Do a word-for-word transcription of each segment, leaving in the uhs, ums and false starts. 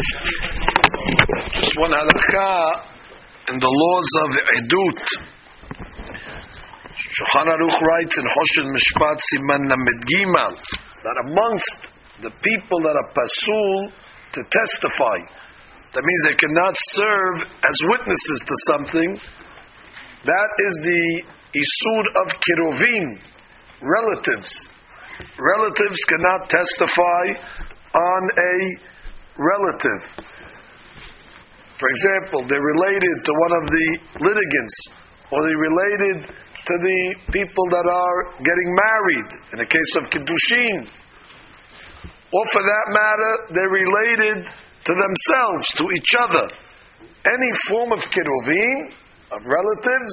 Just one halakha in the laws of Edut. Shulchan Aruch writes in Hoshen Mishpat Siman Lamed Gimal that amongst the people that are pasul to testify, that means they cannot serve as witnesses to something, that is the isur of kiruvim, relatives. Relatives cannot testify on a relative. For example, they're related to one of the litigants, or they're related to the people that are getting married, in the case of Kiddushin. Or for that matter, they're related to themselves, to each other. Any form of kiruvim, of relatives,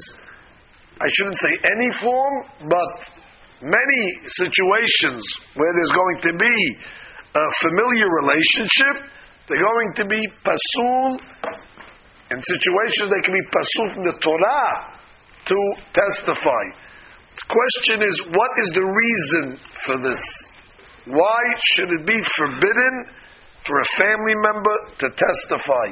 I shouldn't say any form, but many situations where there's going to be a familiar relationship, they're going to be pasul. In situations they can be pasul from the Torah to testify. The question is, what is the reason for this? Why should it be forbidden for a family member to testify?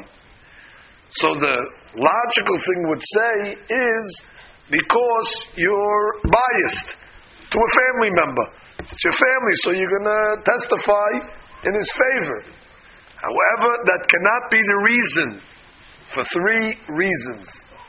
So the logical thing would say is because you're biased to a family member. It's your family, so you're going to testify in his favor. However, that cannot be the reason, for three reasons.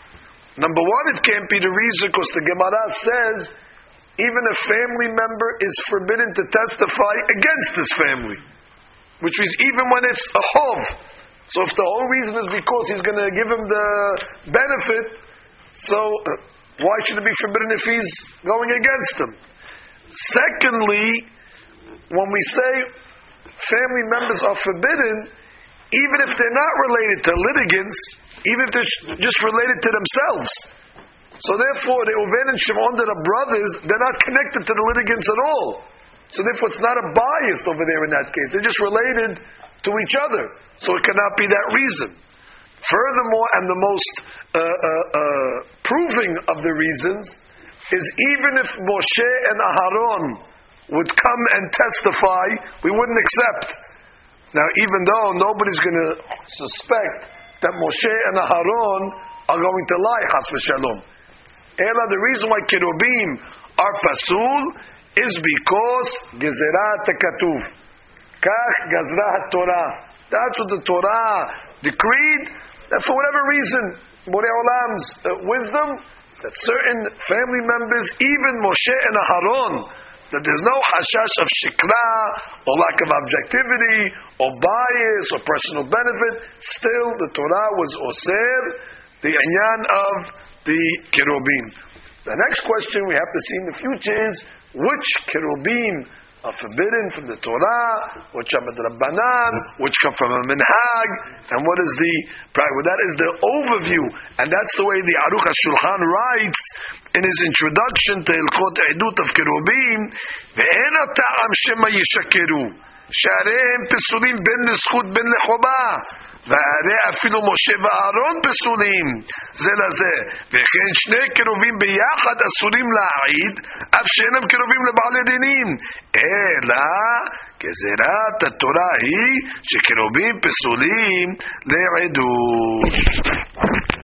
Number one, it can't be the reason because the Gemara says even a family member is forbidden to testify against his family, which means even when it's a chov. So if the whole reason is because he's going to give him the benefit, so why should it be forbidden if he's going against him? Secondly, when we say family members are forbidden, even if they're not related to litigants, even if they're just related to themselves. So therefore, the Reuven and Shimon that are brothers, they're not connected to the litigants at all. So therefore, it's not a bias over there in that case. They're just related to each other. So it cannot be that reason. Furthermore, and the most uh, uh, uh, proving of the reasons, is even if Moshe and Aharon would come and testify, we wouldn't accept. Now, even though nobody's going to suspect that Moshe and Aharon are going to lie, chas v'shalom. Ela, the reason why Kirubim are pasul is because Gezerat HaKatuv. Kach Gazra HaTorah. That's what the Torah decreed, that for whatever reason, Borei Olam's uh, wisdom, that certain family members, even Moshe and Aharon, that there's no hashash of shikra, or lack of objectivity, or bias, or personal benefit, still the Torah was osir, the inyan of the Kirubim. The next question we have to see in the future is, which Kirubim are forbidden from the Torah, which are Rabbanan, which come from a minhag, and what is the, well, that is the overview, and that's the way the Aruch HaShulchan writes in his introduction to Hilchot Edut of Kirubim, ve'en ha'ta'am shema yishakeru, she'arehem pesulim ben l'zchut ben l'choba, והרי אפילו משה ואהרון פסולים זה לזה, וכן שני קרובים ביחד אסורים להעיד אף שאינם קרובים לבעלי דינים, אלא גזירת התורה היא שקרובים פסולים לעדות.